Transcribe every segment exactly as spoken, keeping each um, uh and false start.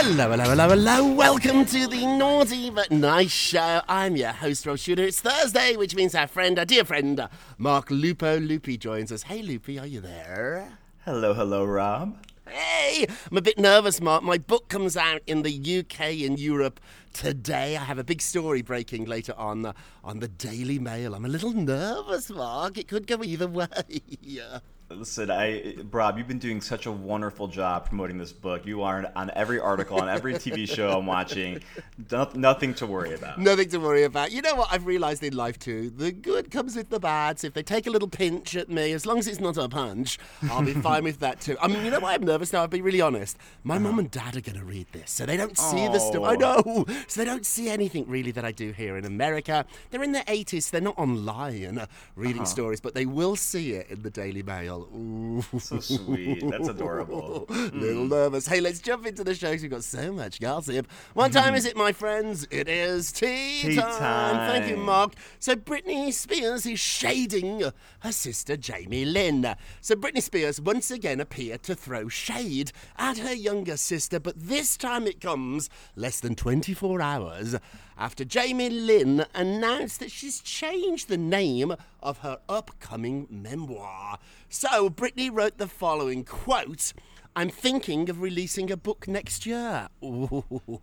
Hello, hello, hello, hello. Welcome to the Naughty But Nice Show. I'm your host, Rob Shooter. It's Thursday, which means our friend, our dear friend, Mark Lupo Loopy joins us. Hey, Loopy, are you there? Hello, hello, Rob. Hey, I'm a bit nervous, Mark. My book comes out in the U K and Europe today. I have a big story breaking later on uh, on the Daily Mail. I'm a little nervous, Mark. It could go either way. Listen, I, Rob, you've been doing such a wonderful job promoting this book. You are on every article, on every T V show I'm watching. No, nothing to worry about. Nothing to worry about. You know what I've realised in life too? The good comes with the bad. So if they take a little pinch at me, as long as it's not a punch, I'll be fine with that too. I mean, you know why I'm nervous now? I'll be really honest. My uh-huh. mum and dad are going to read this, so they don't see oh. the stuff. I know. So they don't see anything really that I do here in America. They're in their eighties. So they're not online uh, reading uh-huh. stories, but they will see it in the Daily Mail. Ooh. So sweet. That's adorable. Little nervous. Hey, let's jump into the show because we've got so much gossip. What time is it, my friends? It is tea, tea time. time. Thank you, Mark. So Britney Spears is shading her sister Jamie Lynn. So Britney Spears once again appeared to throw shade at her younger sister, but this time it comes less than twenty-four hours after Jamie Lynn announced that she's changed the name of her upcoming memoir. So Britney wrote the following quote: "I'm thinking of releasing a book next year. Ooh.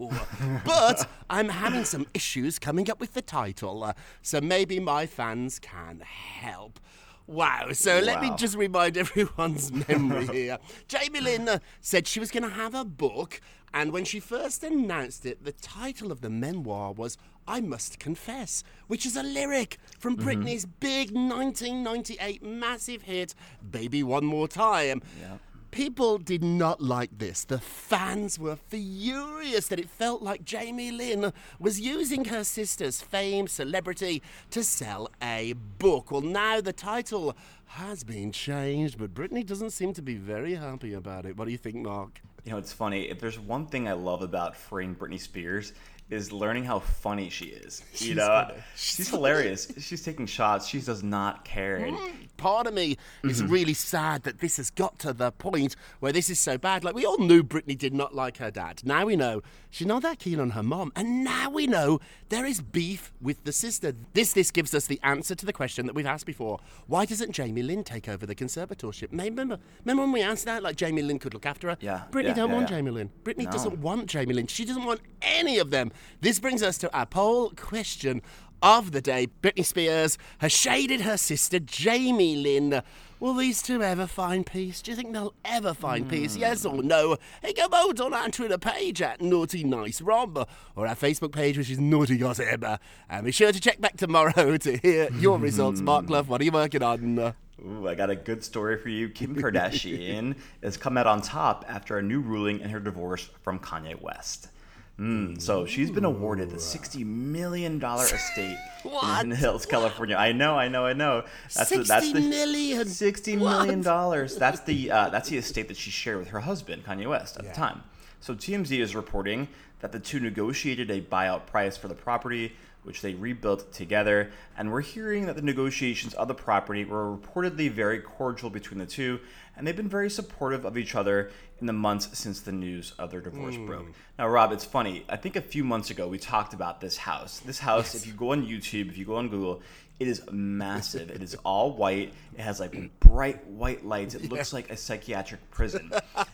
But I'm having some issues coming up with the title, uh, so maybe my fans can help." Wow, so let wow. me just remind everyone's memory here. Jamie Lynn uh, said she was going to have a book, and when she first announced it, the title of the memoir was I Must Confess, which is a lyric from mm-hmm. Britney's big nineteen ninety-eight massive hit, Baby One More Time. Yep. People did not like this. The fans were furious that it felt like Jamie Lynn was using her sister's fame, celebrity, to sell a book. Well, now the title has been changed, but Britney doesn't seem to be very happy about it. What do you think, Mark? You know, it's funny. If there's one thing I love about freeing Britney Spears, is learning how funny she is. You she's know, funny. she's hilarious. She's taking shots. She does not care. And part of me mm-hmm. is really sad that this has got to the point where this is so bad. Like, we all knew Britney did not like her dad. Now we know she's not that keen on her mom. And now we know there is beef with the sister. This this gives us the answer to the question that we've asked before. Why doesn't Jamie Lynn take over the conservatorship? Remember, remember when we asked that? Like, Jamie Lynn could look after her? Yeah. Britney yeah, don't yeah, want yeah. Jamie Lynn. Britney No. doesn't want Jamie Lynn. She doesn't want any of them. This brings us to our poll question of the day. Britney Spears has shaded her sister Jamie Lynn. Will these two ever find peace? Do you think they'll ever find mm. peace? Yes or no? Hey, go vote on our Twitter page at Naughty Nice Rob, or our Facebook page, which is Naughty Gossip. And be sure to check back tomorrow to hear your results. Mark Love, what are you working on? Ooh, I got a good story for you. Kim Kardashian has come out on top after a new ruling in her divorce from Kanye West. Mm, so she's been awarded the sixty million dollars estate in Hills, California. I know, I know, I know. That's sixty the, that's the, million. Sixty what? million dollars. That's the uh, that's the estate that she shared with her husband, Kanye West, at yeah. the time. So T M Z is reporting that the two negotiated a buyout price for the property, which they rebuilt together. And we're hearing that the negotiations of the property were reportedly very cordial between the two, and they've been very supportive of each other in the months since the news of their divorce mm. broke. Now, Rob, it's funny. I think a few months ago we talked about this house. This house, yes. if you go on YouTube, if you go on Google, it is massive. It is all white. It has like bright white lights. It looks yeah. like a psychiatric prison.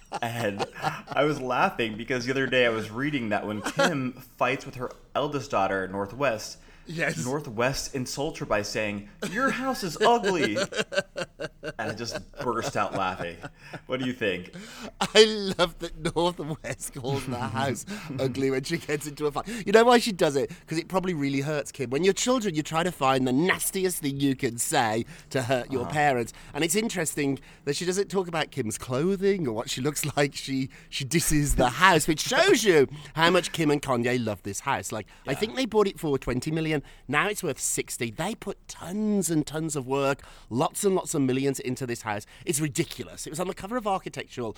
And I was laughing because the other day I was reading that when Kim fights with her eldest daughter, Northwest, Yes. Northwest insults her by saying, "Your house is ugly." And I just burst out laughing. What do you think? I love that Northwest calls the house ugly when she gets into a fight. You know why she does it? Because it probably really hurts Kim. When you're children, you try to find the nastiest thing you can say to hurt your uh-huh. parents. And it's interesting that she doesn't talk about Kim's clothing or what she looks like. She she disses the house, which shows you how much Kim and Kanye love this house. Like, yeah. I think they bought it for twenty million. Now it's worth sixty. They put tons and tons of work, lots and lots of millions into this house. It's ridiculous. It was on the cover of Architectural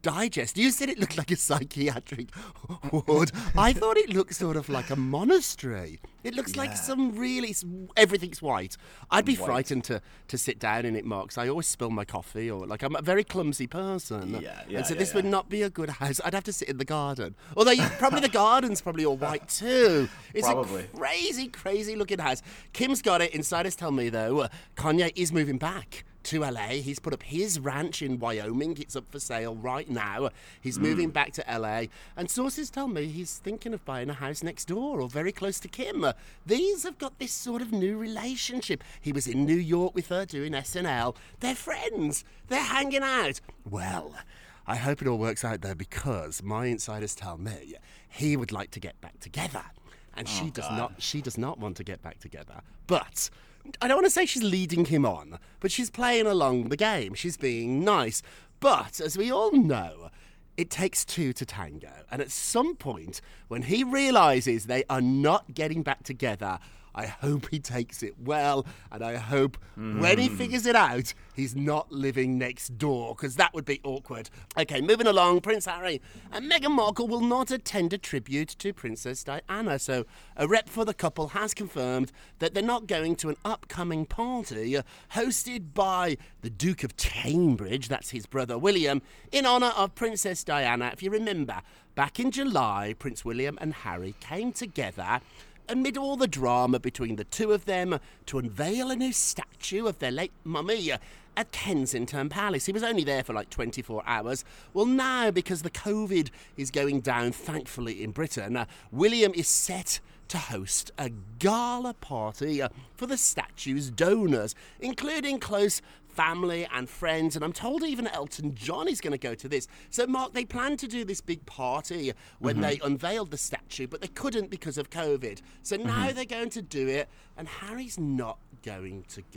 Digest. You said it looked like a psychiatric ward. I thought it looked sort of like a monastery. It looks yeah. like some really, everything's white. I'd be white. frightened to, to sit down in it, Mark, 'cause I always spill my coffee, or like I'm a very clumsy person. Yeah, yeah, and so yeah, this yeah. would not be a good house. I'd have to sit in the garden. Although you, probably the garden's probably all white too. It's probably. a crazy, crazy looking house. Kim's got it. Insiders tell me, though, uh, Kanye is moving back to L A. He's put up his ranch in Wyoming. It's up for sale right now. He's mm. moving back to L A. And sources tell me he's thinking of buying a house next door or very close to Kim. Uh, these have got this sort of new relationship. He was in New York with her doing S N L. They're friends. They're hanging out. Well, I hope it all works out, though, because my insiders tell me he would like to get back together. And oh, she does God. not she does not want to get back together. But I don't want to say she's leading him on, but she's playing along the game. She's being nice. But as we all know, it takes two to tango. And at some point, when he realizes they are not getting back together, I hope he takes it well, and I hope mm. when he figures it out, he's not living next door, because that would be awkward. Okay, moving along, Prince Harry and Meghan Markle will not attend a tribute to Princess Diana. So a rep for the couple has confirmed that they're not going to an upcoming party hosted by the Duke of Cambridge, that's his brother William, in honour of Princess Diana. If you remember, back in July, Prince William and Harry came together amid all the drama between the two of them to unveil a new statue of their late mummy at Kensington Palace. He was only there for like twenty-four hours. Well, now, because the COVID is going down, thankfully, in Britain, uh, William is set to host a gala party uh, for the statue's donors, including close family and friends, and I'm told even Elton John is going to go to this. So, Mark, they planned to do this big party when mm-hmm. they unveiled the statue, but they couldn't because of COVID. So now mm-hmm. they're going to do it, and Harry's not going to go.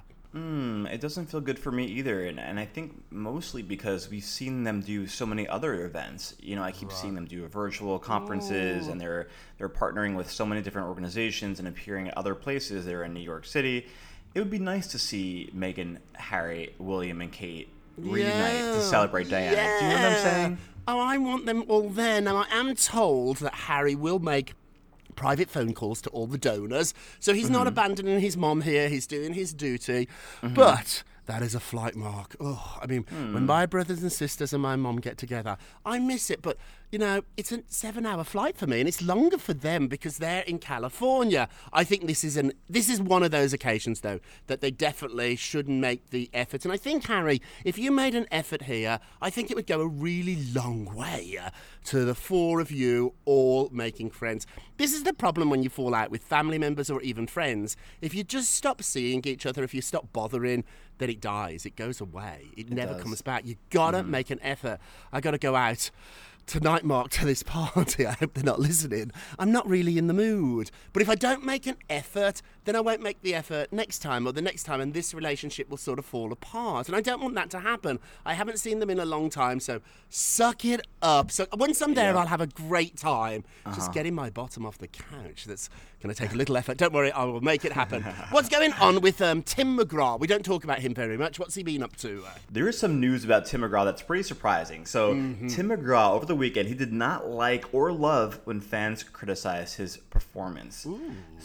Mm, it doesn't feel good for me either, and, and I think mostly because we've seen them do so many other events. You know, I keep right. seeing them do virtual conferences, Ooh. and they're they're partnering with so many different organizations and appearing at other places. They're in New York City. It would be nice to see Meghan, Harry, William, and Kate reunite yeah. to celebrate Diana. Yeah. Do you know what I'm saying? Oh, I want them all there. Now, I am told that Harry will make private phone calls to all the donors, so he's mm-hmm. not abandoning his mom here. He's doing his duty. Mm-hmm. But that is a flight, Mark. Oh, I mean, mm. when my brothers and sisters and my mom get together, I miss it. But, you know, it's a seven-hour flight for me, and it's longer for them because they're in California. I think this is an this is one of those occasions, though, that they definitely should make the effort. And I think, Harry, if you made an effort here, I think it would go a really long way uh, to the four of you all making friends. This is the problem when you fall out with family members or even friends. If you just stop seeing each other, if you stop bothering, then it dies. It goes away. It, it never does. comes back. You gotta mm. make an effort. I gotta go out tonight, Mark, to this party. I hope they're not listening. I'm not really in the mood. But if I don't make an effort, then I won't make the effort next time or the next time, and this relationship will sort of fall apart. And I don't want that to happen. I haven't seen them in a long time, so suck it up. So once I'm there, yeah. I'll have a great time. Uh-huh. Just getting my bottom off the couch. That's going to take a little effort. Don't worry, I will make it happen. What's going on with um, Tim McGraw? We don't talk about him very much. What's he been up to? There is some news about Tim McGraw that's pretty surprising. So mm-hmm. Tim McGraw, over the weekend, he did not like or love when fans criticized his performance. Ooh.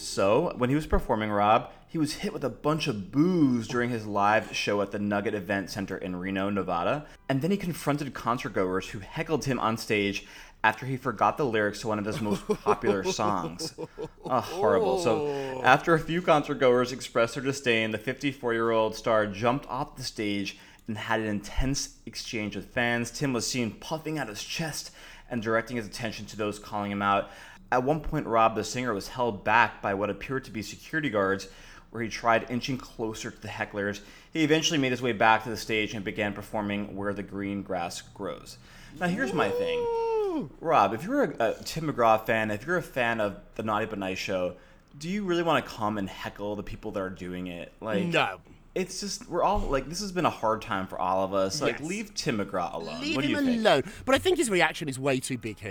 So when he was performing, Rob, he was hit with a bunch of boos during his live show at the Nugget Event Center in Reno, Nevada. And then he confronted concertgoers who heckled him on stage after he forgot the lyrics to one of his most popular songs. Oh, horrible. So after a few concertgoers expressed their disdain, the fifty-four-year-old star jumped off the stage and had an intense exchange with fans. Tim was seen puffing out his chest and directing his attention to those calling him out. At one point, Rob, the singer, was held back by what appeared to be security guards, where he tried inching closer to the hecklers. He eventually made his way back to the stage and began performing Where the Green Grass Grows. Now, here's my thing. Rob, if you're a, a Tim McGraw fan, if you're a fan of the Naughty But Nice show, do you really want to come and heckle the people that are doing it? Like, no. It's just, we're all, like, this has been a hard time for all of us. Like, yes. leave Tim McGraw alone. Leave what do him you think? alone. But I think his reaction is way too big here.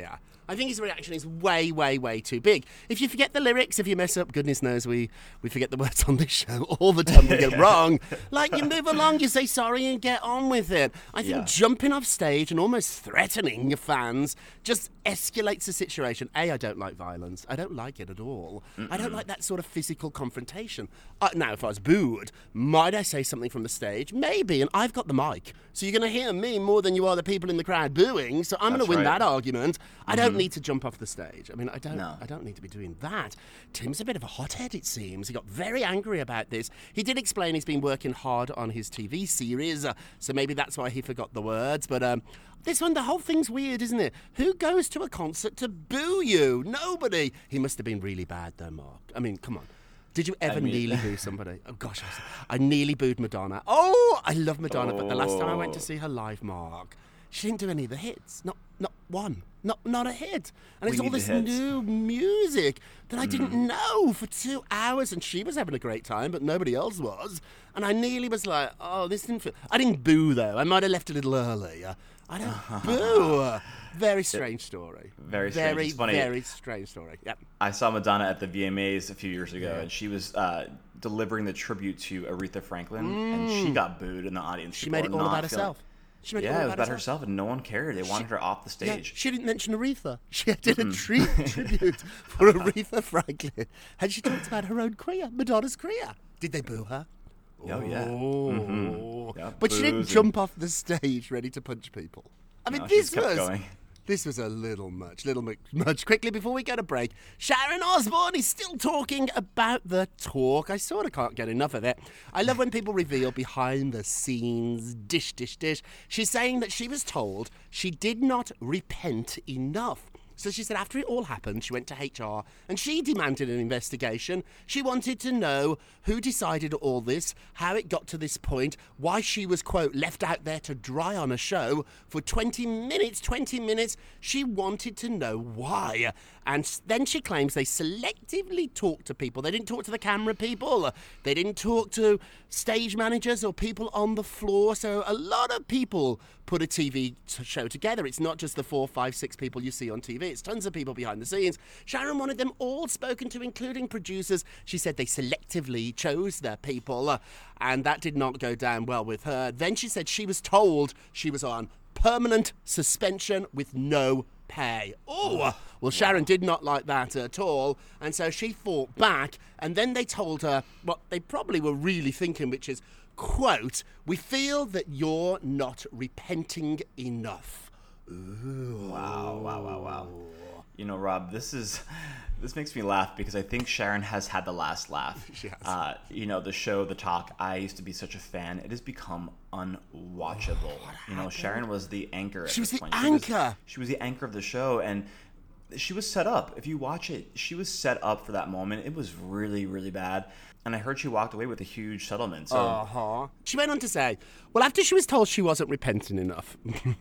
I think his reaction is way, way, way too big. If you forget the lyrics, if you mess up, goodness knows we, we forget the words on this show all the time. We get it wrong. Like, you move along, you say sorry and get on with it. I think Yeah. jumping off stage and almost threatening your fans just escalates the situation. A, I don't like violence. I don't like it at all. Mm-mm. I don't like that sort of physical confrontation. Uh, now, if I was booed, might I say something from the stage? Maybe, and I've got the mic. So you're going to hear me more than you are the people in the crowd booing, so I'm going to win right. that argument. I don't Mm-hmm. need to jump off the stage. I mean, I don't No. I don't need to be doing that. Tim's a bit of a hothead, it seems. He got very angry about this. He did explain he's been working hard on his T V series, uh, so maybe that's why he forgot the words. But um, this one, the whole thing's weird, isn't it? Who goes to a concert to boo you? Nobody. He must have been really bad, though, Mark. I mean, come on. Did you ever I mean- nearly boo somebody? Oh, gosh, I, I nearly booed Madonna. Oh, I love Madonna, but the last time I went to see her live, Mark, she didn't do any of the hits. Not not one. Not not a hit. And We it's all need the this hits. new music that I didn't know for two hours. And she was having a great time, but nobody else was. And I nearly was like, oh, this didn't feel... I didn't boo, though. I might have left a little early. Uh, I don't boo. Very strange story. Very strange. Very, It's funny. very strange story. Yep. I saw Madonna at the V M As a few years ago, Yeah. and she was uh, delivering the tribute to Aretha Franklin, and she got booed in the audience. She People made it were all not about feeling- herself. She made it Yeah, all it was about about herself, and no one cared. They wanted her off the Yeah, stage. she didn't mention Aretha. She did a tri- tribute for Aretha Franklin. And she talked about her own career, Madonna's career. Did they boo her? Oh, yeah. Oh. Mhm. Yeah, But she didn't boos and- jump off the stage ready to punch people. I mean, No, she this just kept was... going. This was a little much, little mu- much. Quickly, before we go to break, Sharon Osbourne is still talking about the talk. I sort of can't get enough of it. I love when people reveal behind the scenes, dish, dish, dish. She's saying that she was told she did not repent enough. So she said after it all happened, she went to H R and she demanded an investigation. She wanted to know who decided all this, how it got to this point, why she was, quote, left out there to dry on a show for twenty minutes, twenty minutes. She wanted to know why. And s- then she claims they selectively talked to people. They didn't talk to the camera people. They didn't talk to stage managers or people on the floor. So a lot of people put a T V t- show together. It's not just the four, five, six people you see on T V. It's tons of people behind the scenes. Sharon wanted them all spoken to, including producers. She said they selectively chose their people, uh, and that did not go down well with her. Then she said she was told she was on permanent suspension with no pay. Oh, well, Sharon did not like that at all, and so she fought back, and then they told her what they probably were really thinking, which is, quote, we feel that you're not repenting enough. Ooh. Wow, wow, wow, wow. You know, Rob, this is this makes me laugh because I think Sharon has had the last laugh. She has. Uh, you know, the show, The Talk, I used to be such a fan. It has become unwatchable. You know, Sharon was the anchor at She was this the point. anchor. She was the anchor of the show, and she was set up. If you watch it, she was set up for that moment. It was really, really bad. And I heard she walked away with a huge settlement. So Uh-huh. She went on to say, well, after she was told she wasn't repenting enough,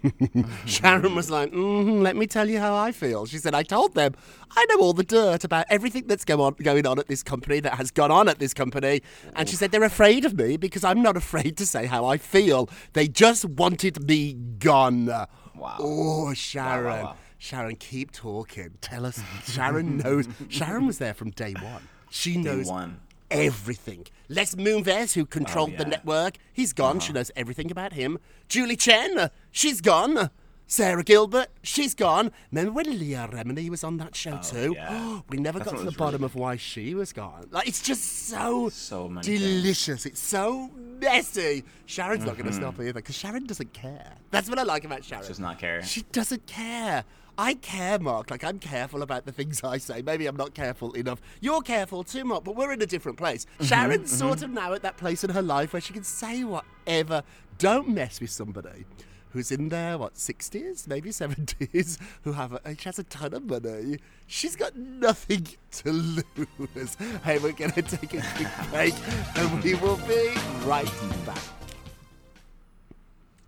Sharon was like, mm, let me tell you how I feel. She said, I told them, I know all the dirt about everything that's go on, going on at this company, that has gone on at this company. And she said, they're afraid of me because I'm not afraid to say how I feel. They just wanted me gone. Wow. Oh, Sharon. Wow, wow, wow. Sharon, keep talking. Tell us. Sharon knows. Sharon was there from day one. She knows one. everything. Les Moonves, who controlled Oh, the yeah. network, he's gone. She knows everything about him. Julie Chen, uh, she's gone. Sarah Gilbert, she's gone. Remember when Leah Remini was on that show too? yeah. We never That's got when to it the was bottom really of why she was gone. Like, it's just so, So many delicious. It's so messy. Sharon's not going to stop either because Sharon doesn't care. That's what I like about Sharon. does not care. She doesn't care. I care, Mark. Like, I'm careful about the things I say. Maybe I'm not careful enough. You're careful too, Mark, but we're in a different place. Sharon's sort of now at that place in her life where she can say whatever. Don't mess with somebody who's in their, what, sixties, maybe seventies, who have a, she has a ton of money. She's got nothing to lose. Hey, we're going to take a quick break, and we will be right back.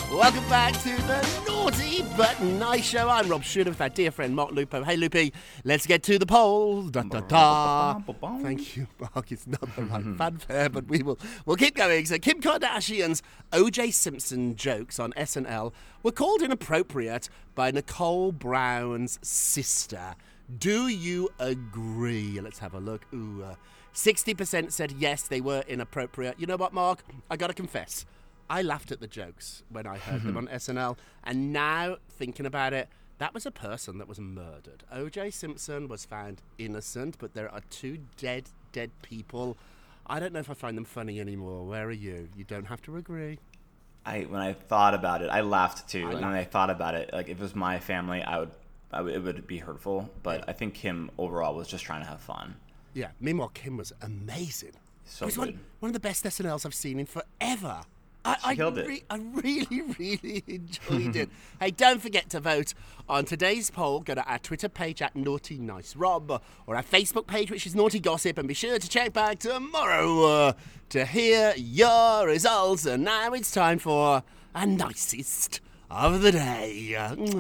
Welcome back to the Naughty But Nice Show. I'm Rob Shuter with our dear friend Mark Lupo. Hey, Loopy, let's get to the poll. Da, da, da. Thank you, Mark. It's not the right fanfare, but we will we'll keep going. So Kim Kardashian's O J Simpson jokes on S N L were called inappropriate by Nicole Brown's sister. Do you agree? Let's have a look. Ooh, uh, sixty percent said yes, they were inappropriate. You know what, Mark? I gotta confess. I laughed at the jokes when I heard them on S N L, and now, thinking about it, that was a person that was murdered. O J Simpson was found innocent, but there are two dead, dead people. I don't know if I find them funny anymore. Where are you? You don't have to agree. I when I thought about it, I laughed too. I and when I thought about it, like if it was my family, I would, I would it would be hurtful. But Yeah. I think Kim overall was just trying to have fun. Yeah, meanwhile, Kim was amazing. So it was good. one, one of the best S N Ls I've seen in forever. I, I, killed it. re- I really, really enjoyed it. Hey, don't forget to vote on today's poll. Go to our Twitter page at Naughty Nice Rob, or our Facebook page, which is Naughty Gossip, and be sure to check back tomorrow uh, to hear your results. And now it's time for a nicest of the day.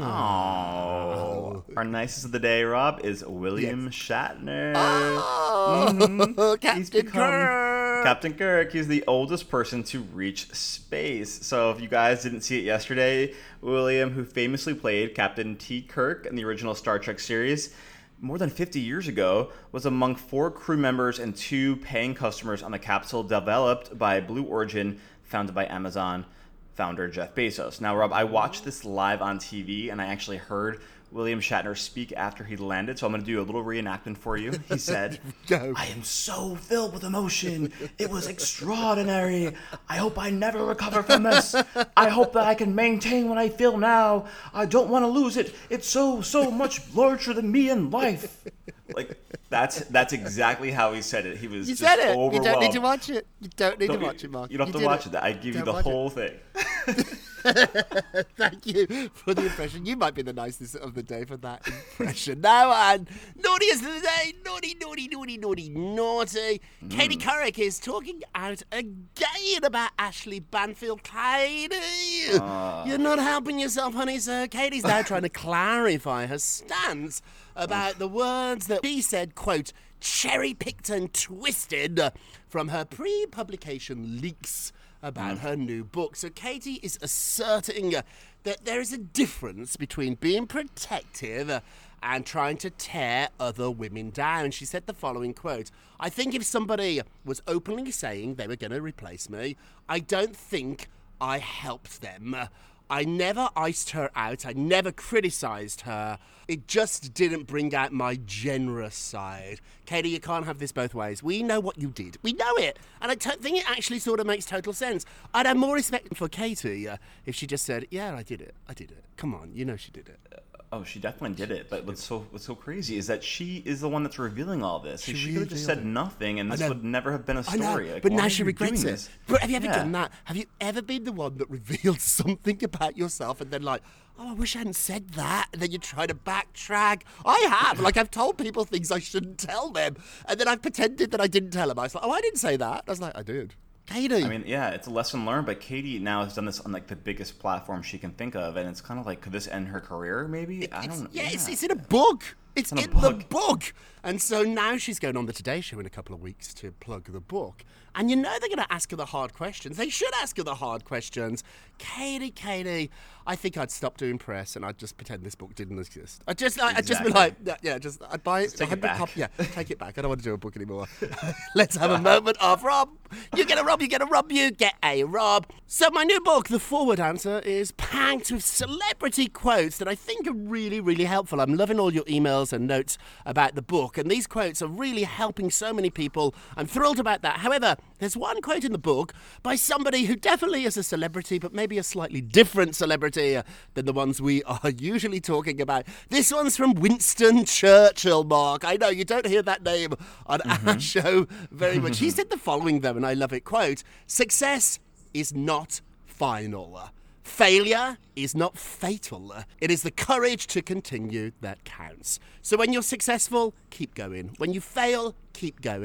Oh, our nicest of the day, Rob, is William Shatner. Oh, He's Captain become Kirk. Captain Kirk. He's the oldest person to reach space. So if you guys didn't see it yesterday, William, who famously played Captain T. Kirk in the original Star Trek series, more than fifty years ago, was among four crew members and two paying customers on the capsule developed by Blue Origin, founded by Amazon founder Jeff Bezos. Now, Rob, I watched this live on T V, and I actually heard William Shatner speak after he landed, so I'm going to do a little reenactment for you. He said, Go. I am so filled with emotion. It was extraordinary. I hope I never recover from this. I hope that I can maintain what I feel now. I don't want to lose it. It's so, so much larger than me in life. Like, that's that's exactly how he said it. He was You just said it. You overwhelmed. don't need to watch it. You don't need Don't to you- watch it, Mark. You don't have did to watch it. I give you Don't the watch it. whole thing. Thank you for the impression. You might be the nicest of the day for that impression. Now, and naughtiest of the day, naughty, naughty, naughty, naughty, naughty. Mm. Katie Couric is talking out again about Ashley Banfield. Katie, Ah. you're not helping yourself, honey. So Katie's now trying to clarify her stance about the words that she said, quote, cherry-picked and twisted from her pre-publication leaks about her new book. So Katie is asserting uh, that there is a difference between being protective uh, and trying to tear other women down. She said the following quote, I think if somebody was openly saying they were going to replace me, I don't think I helped them. I never iced her out. I never criticized her. It just didn't bring out my generous side. Katie, you can't have this both ways. We know what you did. We know it. And I t- think it actually sort of makes total sense. I'd have more respect for Katie uh, if she just said, yeah, I did it. I did it. Come on, you know she did it. Oh, she definitely did it. But what's so what's so crazy is that she is the one that's revealing all this. She She, could have just revealed said it. nothing, and this know. would never have been a I story. know, Like, but why now are she you regrets doing it. this? But have you ever Yeah. done that? Have you ever been the one that revealed something about yourself and then like, oh, I wish I hadn't said that, and then you try to backtrack? I have. Like, I've told people things I shouldn't tell them, and then I've pretended that I didn't tell them. I was like, oh, I didn't say that. I was like, I did. Katie. I mean, yeah, it's a lesson learned, but Katie now has done this on like the biggest platform she can think of, and it's kind of like, could this end her career? Maybe I It's- don't. yeah, It's, it's in a book. It's in a in the book. book. And so now she's going on the Today Show in a couple of weeks to plug the book. And you know they're going to ask her the hard questions. They should ask her the hard questions. Katie, Katie, I think I'd stop doing press and I'd just pretend this book didn't exist. I'd just, I'd just be Exactly. like, yeah, yeah, just, I'd buy it. take it back. Yeah, take it back. I don't want to do a book anymore. Let's have a moment of Rob. You get a Rob, you get a Rob, you get a Rob. So my new book, The Forward Answer, is packed with celebrity quotes that I think are really, really helpful. I'm loving all your emails and notes about the book, and these quotes are really helping so many people. I'm thrilled about that. However, there's one quote in the book by somebody who definitely is a celebrity, but maybe a slightly different celebrity uh, than the ones we are usually talking about. This one's from Winston Churchill, Mark. I know you don't hear that name on Mm-hmm. our show very much. He said the following, though, and I love it, quote, success is not final. Failure is not fatal. It is the courage to continue that counts. So when you're successful, keep going. When you fail, keep going.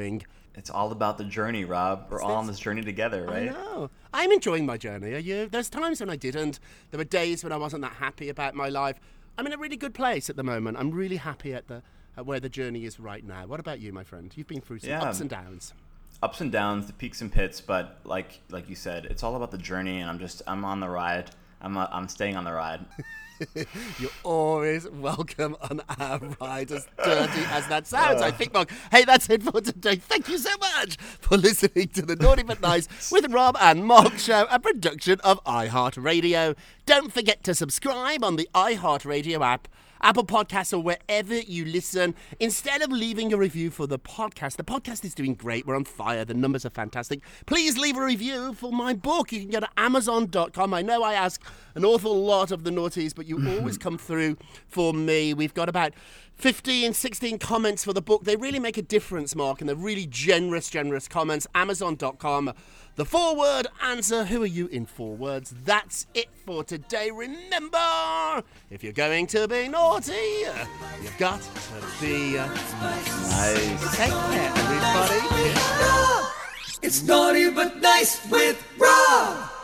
It's all about the journey, Rob. We're all on this journey together, right? I know. I'm enjoying my journey. Are you? There's times when I didn't. There were days when I wasn't that happy about my life. I'm in a really good place at the moment. I'm really happy at the at where the journey is right now. What about you, my friend? You've been through some Yeah. ups and downs. Ups and downs, the peaks and pits, but like like you said, it's all about the journey, and I'm just I'm on the ride. I'm uh, I'm staying on the ride. You're always welcome on our ride, as dirty as that sounds. I think, Mark. Hey, that's it for today. Thank you so much for listening to the Naughty But Nice with Rob and Mark show, a production of iHeartRadio. Don't forget to subscribe on the iHeartRadio app, Apple Podcasts, or wherever you listen. Instead of leaving a review for the podcast, the podcast is doing great. We're on fire. The numbers are fantastic. Please leave a review for my book. You can go to amazon dot com. I know I ask an awful lot of the naughties, but you always come through for me. We've got about fifteen, sixteen comments for the book. They really make a difference, Mark, and they're really generous, generous comments. amazon dot com. The four-word answer. Who are you in four words? That's it for today. Remember, if you're going to be naughty, uh, you've got to be uh, Nice. Take care, everybody. It's Naughty But Nice with Rob.